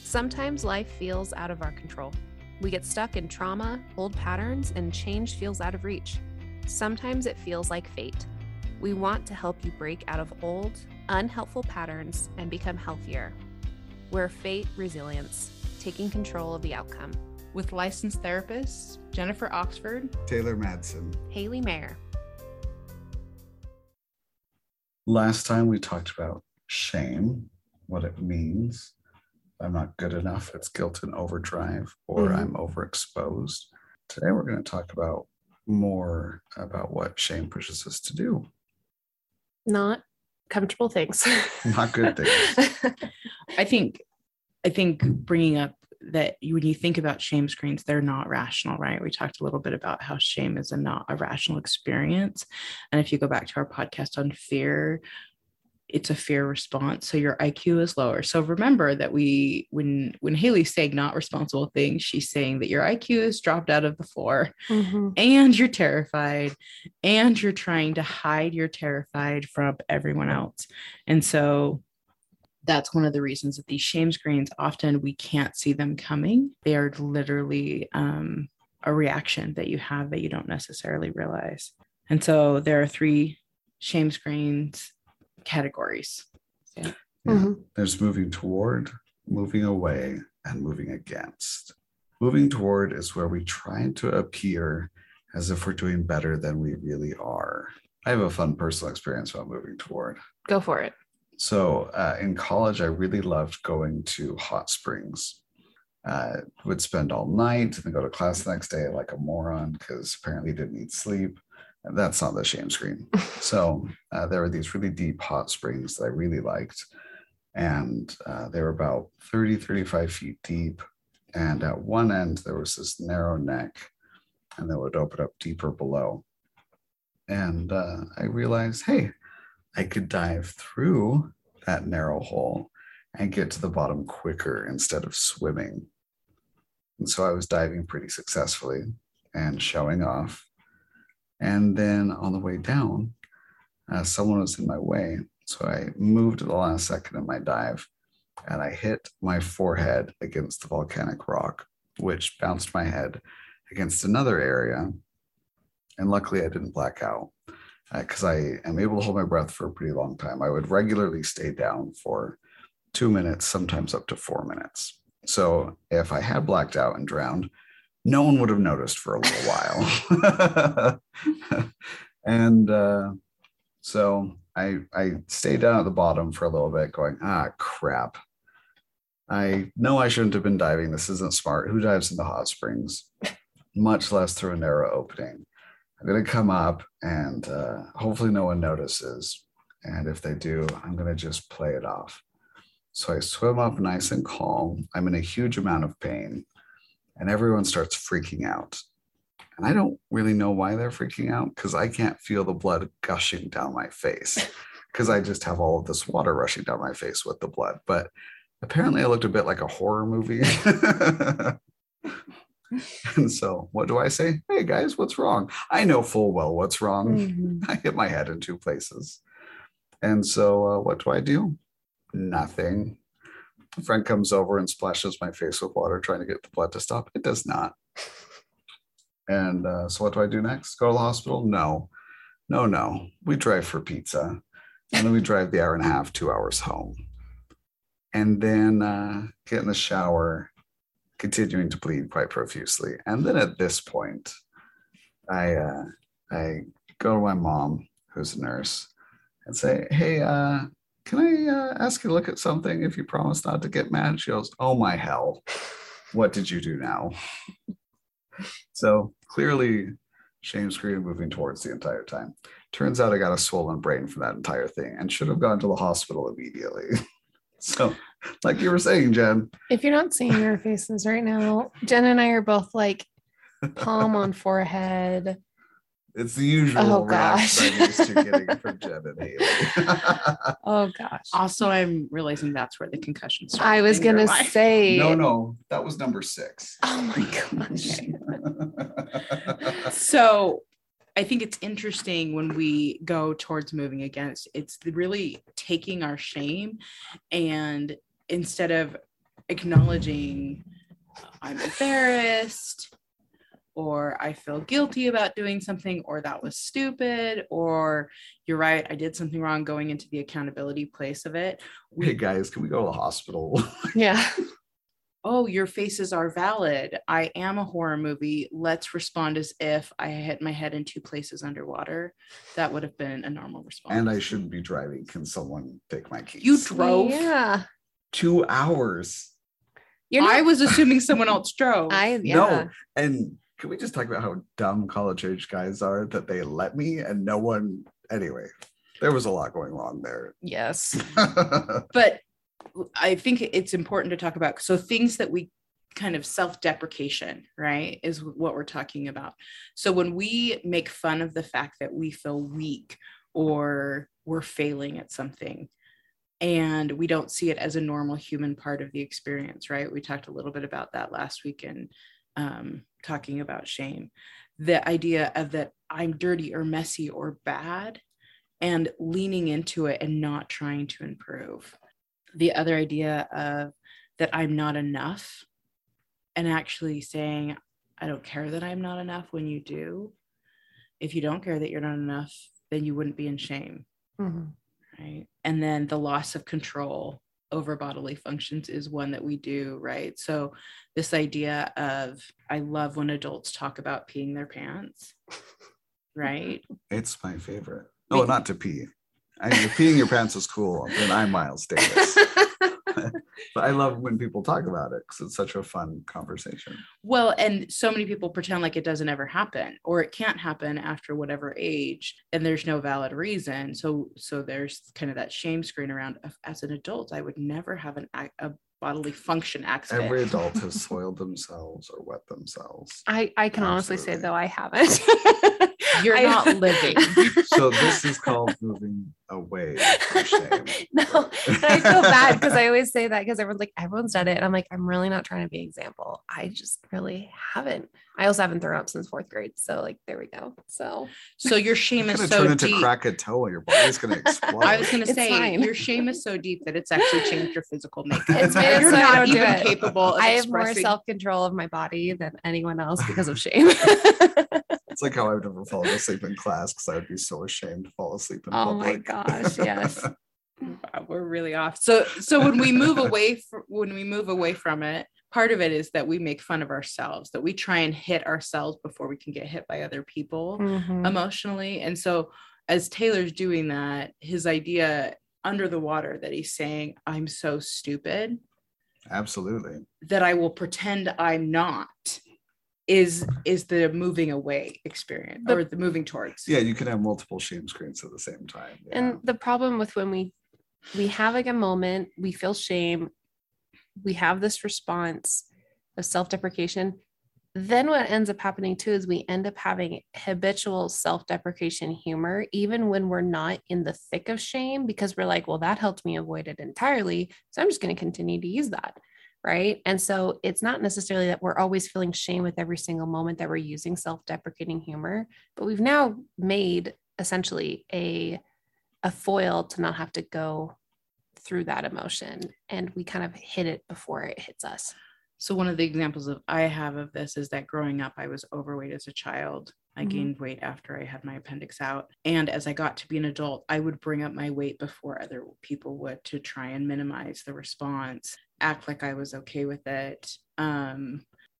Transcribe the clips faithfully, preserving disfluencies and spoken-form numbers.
Sometimes life feels out of our control. We get stuck in trauma, old patterns, and change feels out of reach. Sometimes it feels like fate. We want to help you break out of old, unhelpful patterns and become healthier. We're Fate Resilience, taking control of the outcome. With licensed therapists Jennifer Oxford, Taylor Madsen, Haley Mayer. Last time we talked about shame, what it means. I'm not good enough, it's guilt and overdrive, or mm-hmm. I'm overexposed. Today we're going to talk about more about what shame pushes us to do. Not comfortable things. Not good things. I think, I think bringing up that you, when you think about shame screens, they're not rational, right? We talked a little bit about how shame is a not a rational experience. And if you go back to our podcast on fear, it's a fear response. So your I Q is lower. So remember that we, when, when Haley's saying not responsible things, she's saying that your I Q is dropped out of the floor mm-hmm. and you're terrified and you're trying to hide you're terrified from everyone else. And so that's one of the reasons that these shame screens, often we can't see them coming. They are literally um, a reaction that you have that you don't necessarily realize. And so there are three shame screens categories. Yeah. Yeah. Mm-hmm. There's moving toward, moving away, and moving against. Moving toward is where we try to appear as if we're doing better than we really are. I have a fun personal experience about moving toward. Go for it. So uh, in college, I really loved going to hot springs. Uh, would spend all night and then go to class the next day like a moron because apparently didn't need sleep. That's not the shame screen. So uh, there were these really deep hot springs that I really liked. And uh, they were about thirty, thirty-five feet deep. And at one end, there was this narrow neck and that would open up deeper below. And uh, I realized, hey, I could dive through that narrow hole and get to the bottom quicker instead of swimming. And so I was diving pretty successfully and showing off. And then on the way down, uh, someone was in my way. So I moved at the last second of my dive and I hit my forehead against the volcanic rock, which bounced my head against another area. And luckily I didn't black out because uh, I am able to hold my breath for a pretty long time. I would regularly stay down for two minutes, sometimes up to four minutes. So if I had blacked out and drowned, no one would have noticed for a little while. and uh, so I, I stayed down at the bottom for a little bit going, ah, crap. I know I shouldn't have been diving. This isn't smart. Who dives into hot springs? Much less through a narrow opening. I'm going to come up and uh, hopefully no one notices. And if they do, I'm going to just play it off. So I swim up nice and calm. I'm in a huge amount of pain. And everyone starts freaking out. And I don't really know why they're freaking out because I can't feel the blood gushing down my face because I just have all of this water rushing down my face with the blood. But apparently I looked a bit like a horror movie. And so what do I say? Hey guys, what's wrong? I know full well what's wrong. Mm-hmm. I hit my head in two places. And so uh, what do I do? Nothing. A friend comes over and splashes my face with water, trying to get the blood to stop. It does not. And uh, so what do I do next? Go to the hospital? No, no, no. We drive for pizza. And then we drive the hour and a half, two hours home. And then uh, get in the shower, continuing to bleed quite profusely. And then at this point, I uh, I go to my mom, who's a nurse, and say, hey, uh, can I uh, ask you to look at something if you promise not to get mad? She goes, oh my hell, what did you do now? So clearly shame screen moving towards the entire time. Turns out I got a swollen brain from that entire thing and should have gone to the hospital immediately. So like you were saying, Jen. If you're not seeing our faces right now, Jen and I are both like palm on forehead. It's the usual oh, reaction I'm used to getting from Jen and Haley. Oh gosh. Also, I'm realizing that's where the concussion started. I was gonna say no, no, that was number six. Oh my gosh. So I think it's interesting when we go towards moving against, it's really taking our shame and instead of acknowledging I'm embarrassed, or I feel guilty about doing something, or that was stupid, or you're right, I did something wrong, going into the accountability place of it. Hey guys, can we go to the hospital? Yeah. Oh, your faces are valid. I am a horror movie. Let's respond as if I hit my head in two places underwater. That would have been a normal response. And I shouldn't be driving. Can someone take my keys? You drove Yeah. two hours. You're not, I was assuming someone else drove. I yeah. No. And can we just talk about how dumb college age guys are that they let me and no one, anyway, there was a lot going wrong there. Yes. But I think it's important to talk about. So things that we kind of self-deprecation, right, is what we're talking about. So when we make fun of the fact that we feel weak or we're failing at something, and we don't see it as a normal human part of the experience, right? We talked a little bit about that last week in um, talking about shame. The idea of that I'm dirty or messy or bad, and leaning into it and not trying to improve. The other idea of that I'm not enough, and actually saying, I don't care that I'm not enough when you do. If you don't care that you're not enough, then you wouldn't be in shame. Mm-hmm. Right. And then the loss of control over bodily functions is one that we do, right? So this idea of, I love when adults talk about peeing their pants, right? It's my favorite. Oh, not to pee. I mean, if peeing your pants is cool, then I'm Miles Davis. But I love when people talk about it because it's such a fun conversation. Well, and so many people pretend like it doesn't ever happen, or it can't happen after whatever age, and there's no valid reason. So, so there's kind of that shame screen around. As an adult, I would never have an a bodily function accident. Every adult has soiled themselves or wet themselves. I, I can honestly Absolutely. say, though, I haven't. You're I- not living. So this is called moving away from shame. No, and I feel bad because I always say that because everyone's like, everyone's done it. And I'm like, I'm really not trying to be an example. I just really haven't. I also haven't thrown up since fourth grade. So like, there we go. So So your shame It's is gonna so turn into deep. crack a toe and your body's gonna explode. I was going to It's say fine. your shame is so deep that it's actually changed your physical makeup. It's made it You're so I not don't do even it. capable of I have more expressing. self-control of my body than anyone else because of shame. It's like how I've never fallen asleep in class because I would be so ashamed to fall asleep in Oh public. my gosh, yes. Wow, we're really off. So so when we move away from when we move away from it, part of it is that we make fun of ourselves, that we try and hit ourselves before we can get hit by other people Mhm. emotionally. And so as Taylor's doing that, his idea under the water that he's saying, I'm so stupid Absolutely. that I will pretend I'm not, is is the moving away experience, The- or the moving towards. Yeah, you can have multiple shame screens at the same time. Yeah. And the problem with when we we have like a moment, we feel shame, we have this response of self-deprecation, then what ends up happening too is we end up having habitual self-deprecation humor, even when we're not in the thick of shame, because we're like, well, that helped me avoid it entirely. So I'm just going to continue to use that. Right. And so it's not necessarily that we're always feeling shame with every single moment that we're using self-deprecating humor, but we've now made essentially a, a foil to not have to go through that emotion. And we kind of hit it before it hits us. So one of the examples of I have of this is that growing up, I was overweight as a child. I Mhm. gained weight after I had my appendix out. And as I got to be an adult, I would bring up my weight before other people would, to try and minimize the response, act like I was okay with it. Um,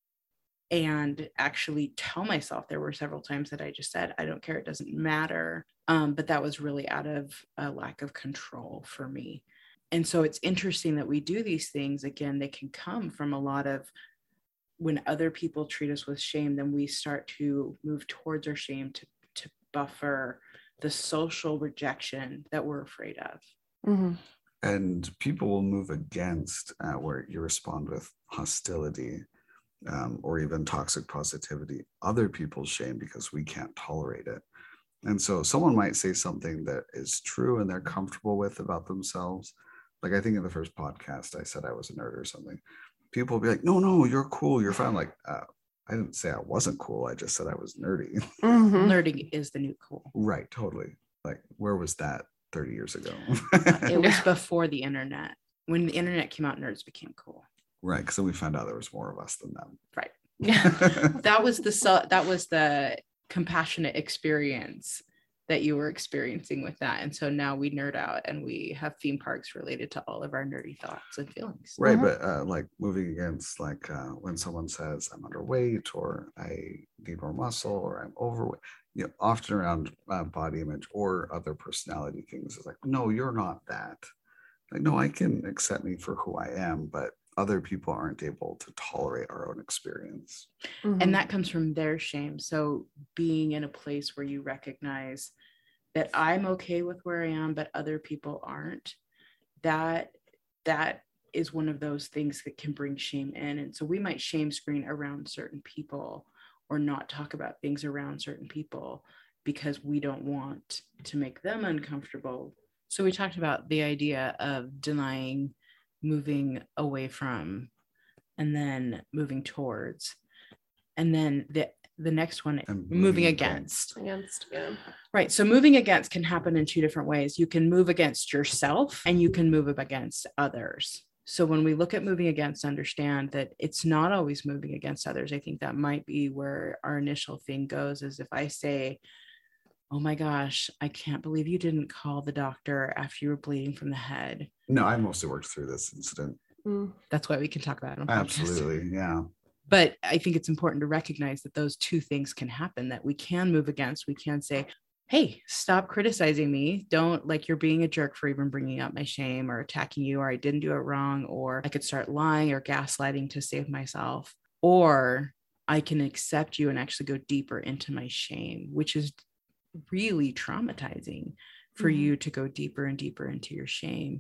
and actually tell myself, there were several times that I just said, I don't care, it doesn't matter. Um, but that was really out of a lack of control for me. And so it's interesting that we do these things. Again, they can come from a lot of when other people treat us with shame, then we start to move towards our shame to, to buffer the social rejection that we're afraid of. Mm-hmm. And people will move against uh, where you respond with hostility um, or even toxic positivity, other people's shame, because we can't tolerate it. And so someone might say something that is true and they're comfortable with about themselves. Like I think in the first podcast, I said I was a nerd or something. People will be like, no, no, you're cool. You're fine. Like, uh, I didn't say I wasn't cool. I just said I was nerdy. Mm-hmm. Nerding is the new cool. Right. Totally. Like, where was that thirty years ago? It was before the internet. When the internet came out, nerds became cool. Right. Because then we found out there was more of us than them. Right. that was the so that was the compassionate experience that you were experiencing with that. And so now we nerd out and we have theme parks related to all of our nerdy thoughts and feelings. Right. Uh-huh. But uh, like moving against, like uh, when someone says I'm underweight or I need more muscle or I'm overweight, you know, often around uh, body image or other personality things, it's like, no, you're not that. Like, no, I can accept me for who I am, but other people aren't able to tolerate our own experience. Mm-hmm. And that comes from their shame. So being in a place where you recognize that I'm okay with where I am, but other people aren't, that that is one of those things that can bring shame in. And so we might shame screen around certain people or not talk about things around certain people because we don't want to make them uncomfortable. So we talked about the idea of denying, moving away from, and then moving towards, and then the the next one, And moving, moving against. Against, yeah. Right. So moving against can happen in two different ways. You can move against yourself and you can move up against others. So when we look at moving against, understand that it's not always moving against others. I think that might be where our initial thing goes, is if I say, oh my gosh, I can't believe you didn't call the doctor after you were bleeding from the head. No, I mostly worked through this incident. Mm. That's why we can talk about it on Absolutely. Yeah. But I think it's important to recognize that those two things can happen, that we can move against. We can say, hey, stop criticizing me. Don't, like, you're being a jerk for even bringing up my shame or attacking you, or I didn't do it wrong, or I could start lying or gaslighting to save myself. Or I can accept you and actually go deeper into my shame, which is really traumatizing for mm-hmm. you to go deeper and deeper into your shame.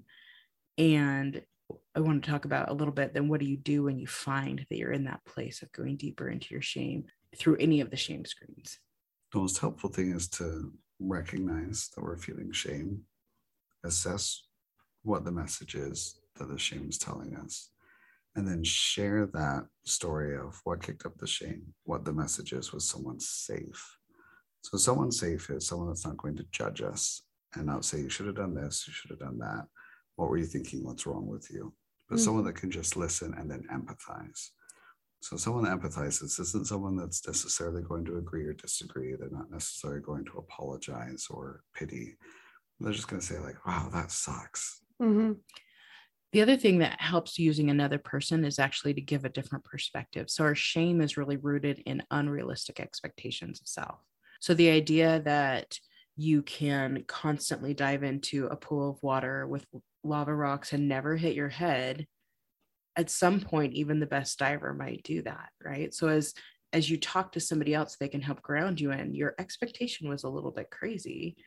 And I want to talk about a little bit, then what do you do when you find that you're in that place of going deeper into your shame through any of the shame screens? The most helpful thing is to recognize that we're feeling shame, assess what the message is that the shame is telling us, and then share that story of what kicked up the shame, what the message is with someone safe. So someone safe is someone that's not going to judge us and not say, you should have done this, you should have done that. What were you thinking? What's wrong with you? But mm-hmm. someone that can just listen and then empathize. So someone that empathizes isn't someone that's necessarily going to agree or disagree. They're not necessarily going to apologize or pity. They're just going to say, like, wow, that sucks. Mm-hmm. The other thing that helps using another person is actually to give a different perspective. So our shame is really rooted in unrealistic expectations of self. So the idea that you can constantly dive into a pool of water with lava rocks and never hit your head, at some point, even the best diver might do that, right? So as, as you talk to somebody else, they can help ground you in, your expectation was a little bit crazy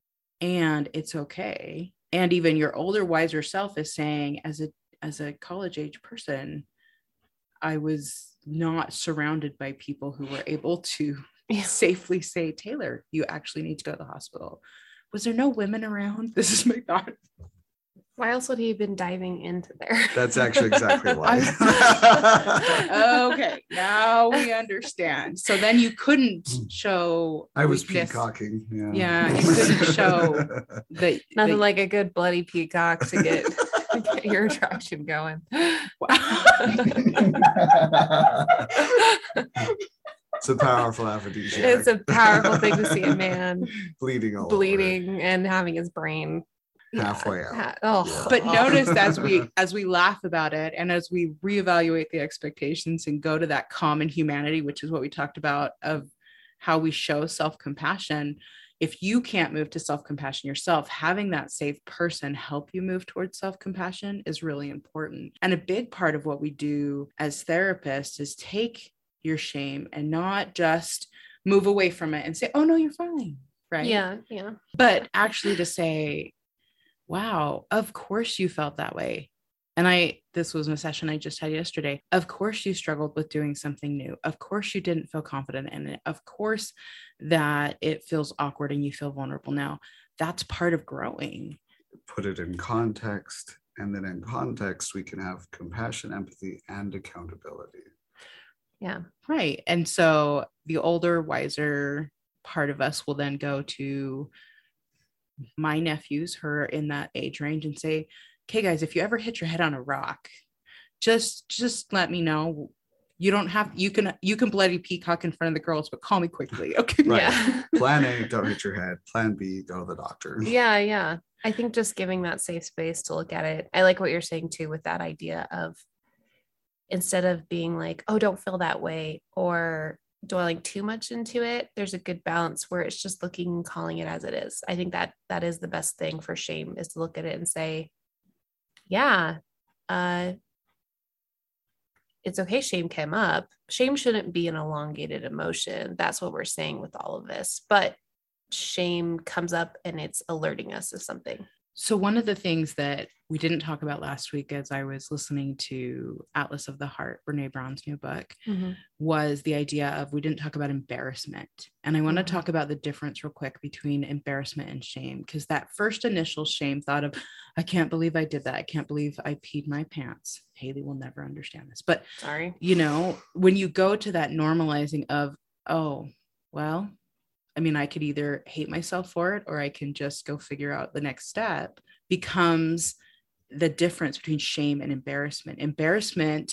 and it's okay. And even your older, wiser self is saying, as a, as a college age person, I was not surrounded by people who were able to yeah. safely say, Taylor, you actually need to go to the hospital. Was there no women around? This is my thought. Why else would he have been diving into there? That's actually exactly why. Okay, now we understand. So then you couldn't show I was weakness. peacocking. Yeah, yeah, you couldn't show that. Nothing that, like a good bloody peacock to get, get your attraction going. Wow. It's a powerful aphrodisiac. It's a powerful thing to see a man bleeding all bleeding over. And having his brain halfway out. Ha- oh. But notice as we as we laugh about it and as we reevaluate the expectations and go to that common humanity, which is what we talked about of how we show self-compassion. If you can't move to self-compassion yourself, having that safe person help you move towards self-compassion is really important. And a big part of what we do as therapists is take your shame and not just move away from it and say, oh no, you're fine. Right. Yeah. Yeah. But actually to say, wow, of course you felt that way. And I, this was a session I just had yesterday. Of course you struggled with doing something new. Of course you didn't feel confident in it. Of course that it feels awkward and you feel vulnerable now. That's part of growing. Put it in context. And then in context, we can have compassion, empathy, and accountability. Yeah. Right. And so the older, wiser part of us will then go to my nephews who are in that age range and say, okay, guys, if you ever hit your head on a rock, just, just let me know. You don't have, you can, you can bloody peacock in front of the girls, but call me quickly. Okay. Right. Yeah. Plan A, don't hit your head. Plan B, go to the doctor. Yeah. Yeah. I think just giving that safe space to look at it. I like what you're saying too, with that idea of instead of being like, oh, don't feel that way, or dwelling too much into it, there's a good balance where it's just looking and calling it as it is. I think that that is the best thing for shame, is to look at it and say, yeah, uh, it's okay. Shame came up. Shame shouldn't be an elongated emotion. That's what we're saying with all of this. But shame comes up and it's alerting us of something. So one of the things that we didn't talk about last week, as I was listening to Atlas of the Heart, Brene Brown's new book, mm-hmm. was the idea of, we didn't talk about embarrassment. And I want mm-hmm. to talk about the difference real quick between embarrassment and shame, because that first initial shame thought of, I can't believe I did that. I can't believe I peed my pants. Haley will never understand this. But, sorry, you know, when you go to that normalizing of, oh, well, I mean, I could either hate myself for it, or I can just go figure out the next step, becomes the difference between shame and embarrassment. Embarrassment,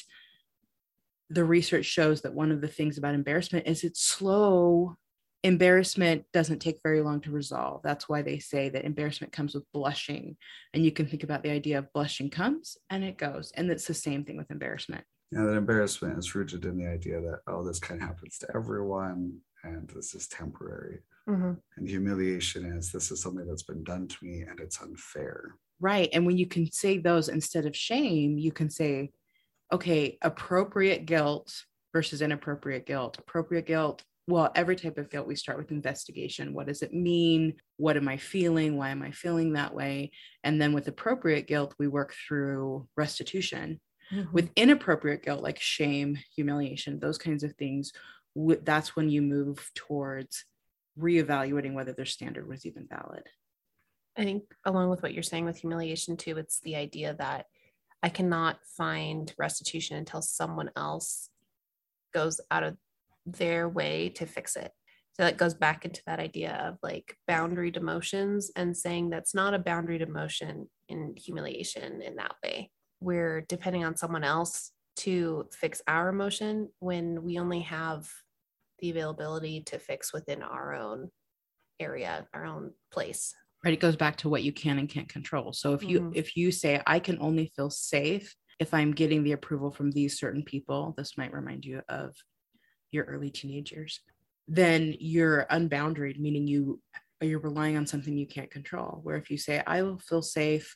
the research shows that one of the things about embarrassment is it's slow. Embarrassment doesn't take very long to resolve. That's why they say that embarrassment comes with blushing. And you can think about the idea of blushing comes and it goes. And it's the same thing with embarrassment. Yeah, that embarrassment is rooted in the idea that, oh, this kind of happens to everyone, and this is temporary. Mm-hmm. And humiliation is, this is something that's been done to me and it's unfair. Right. And when you can say those instead of shame, you can say, okay, appropriate guilt versus inappropriate guilt. Appropriate guilt, well, every type of guilt, we start with investigation. What does it mean? What am I feeling? Why am I feeling that way? And then with appropriate guilt, we work through restitution. Mm-hmm. With inappropriate guilt, like shame, humiliation, those kinds of things, w- that's when you move towards reevaluating whether their standard was even valid. I think along with what you're saying with humiliation too, it's the idea that I cannot find restitution until someone else goes out of their way to fix it. So that goes back into that idea of like boundaried emotions, and saying that's not a boundaried emotion in humiliation in that way. We're depending on someone else to fix our emotion when we only have the availability to fix within our own area, our own place. Right. It goes back to what you can and can't control. So if you, mm-hmm. if you say, I can only feel safe if I'm getting the approval from these certain people, this might remind you of your early teenage years, then you're unboundaried, meaning you, you're relying on something you can't control. Where if you say, I will feel safe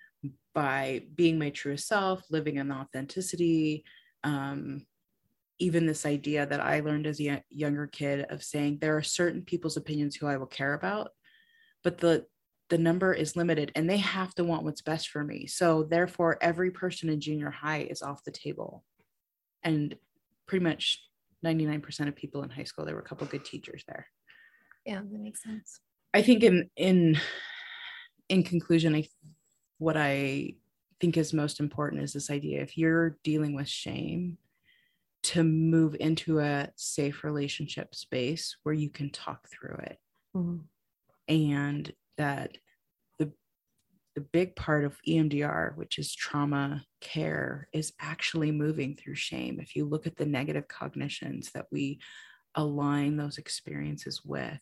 by being my truest self, living in authenticity, um, even this idea that I learned as a younger kid of saying there are certain people's opinions who I will care about, but the the number is limited and they have to want what's best for me. So therefore, every person in junior high is off the table. And pretty much ninety-nine percent of people in high school, there were a couple of good teachers there. Yeah, that makes sense. I think in in in conclusion, I what I think is most important is this idea, if you're dealing with shame, to move into a safe relationship space where you can talk through it. Mm-hmm. And that the the big part of E M D R, which is trauma care, is actually moving through shame. If you look at the negative cognitions that we align those experiences with,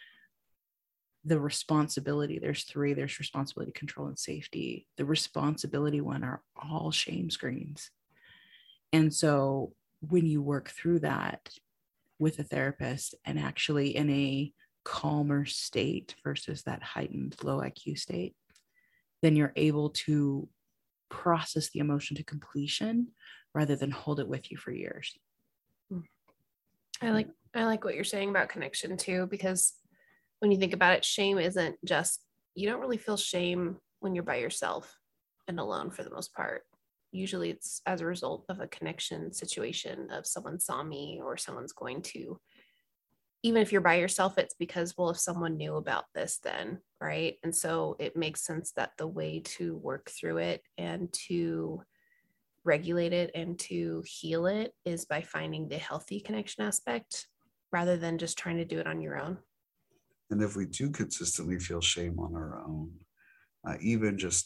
the responsibility, there's three, there's responsibility, control, and safety. The responsibility one are all shame screens. And so when you work through that with a therapist and actually in a calmer state versus that heightened low I Q state, then you're able to process the emotion to completion rather than hold it with you for years. I like, I like what you're saying about connection too, because when you think about it, shame isn't just, you don't really feel shame when you're by yourself and alone for the most part. Usually it's as a result of a connection situation of someone saw me or someone's going to, even if you're by yourself, it's because, well, if someone knew about this, then, right? And so it makes sense that the way to work through it and to regulate it and to heal it is by finding the healthy connection aspect rather than just trying to do it on your own. And if we do consistently feel shame on our own, uh, even just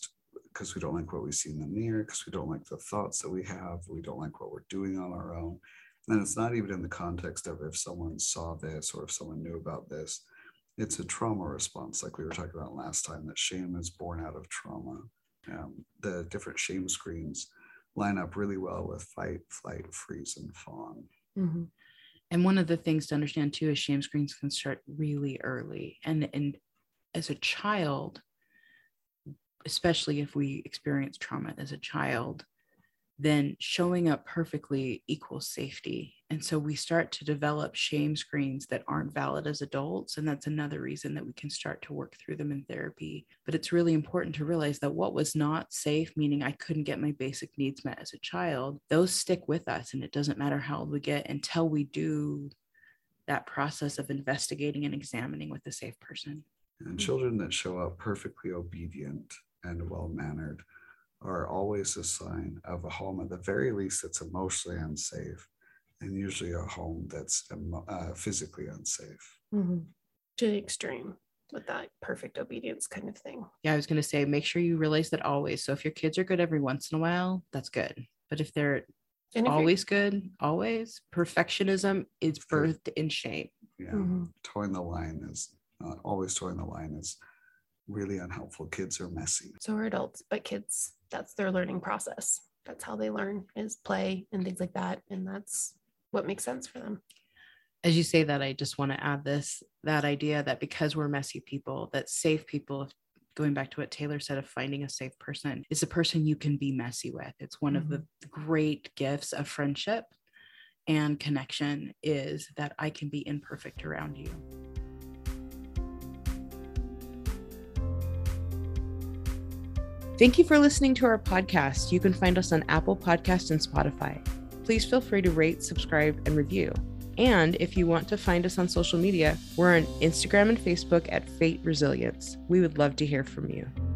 because we don't like what we see in the mirror, because we don't like the thoughts that we have, we don't like what we're doing on our own. And it's not even in the context of if someone saw this or if someone knew about this. It's a trauma response, like we were talking about last time, that shame is born out of trauma. Um, the different shame screens line up really well with fight, flight, freeze, and fawn. Mm-hmm. And one of the things to understand too is shame screens can start really early. And, and as a child, especially if we experience trauma as a child, then showing up perfectly equals safety. And so we start to develop shame screens that aren't valid as adults. And that's another reason that we can start to work through them in therapy. But it's really important to realize that what was not safe, meaning I couldn't get my basic needs met as a child, those stick with us. And it doesn't matter how old we get until we do that process of investigating and examining with a safe person. And children that show up perfectly obedient and well-mannered are always a sign of a home, at the very least, that's emotionally unsafe, and usually a home that's uh, physically unsafe. Mm-hmm. To the extreme with that perfect obedience kind of thing. Yeah, I was going to say, make sure you realize that always. So if your kids are good every once in a while, that's good. But if they're and if always good, always, perfectionism is birthed in shame. Yeah, mm-hmm. Towing the line is not always towing the line is really unhelpful. Kids are messy. So are adults, but kids, that's their learning process. That's how they learn, is play and things like that. And that's what makes sense for them. As you say that, I just want to add this, that idea that because we're messy people, that safe people, going back to what Taylor said, of finding a safe person, is a person you can be messy with. It's one mm-hmm. of the great gifts of friendship and connection, is that I can be imperfect around you. Thank you for listening to our podcast. You can find us on Apple Podcasts and Spotify. Please feel free to rate, subscribe, and review. And if you want to find us on social media, we're on Instagram and Facebook at Fate Resilience. We would love to hear from you.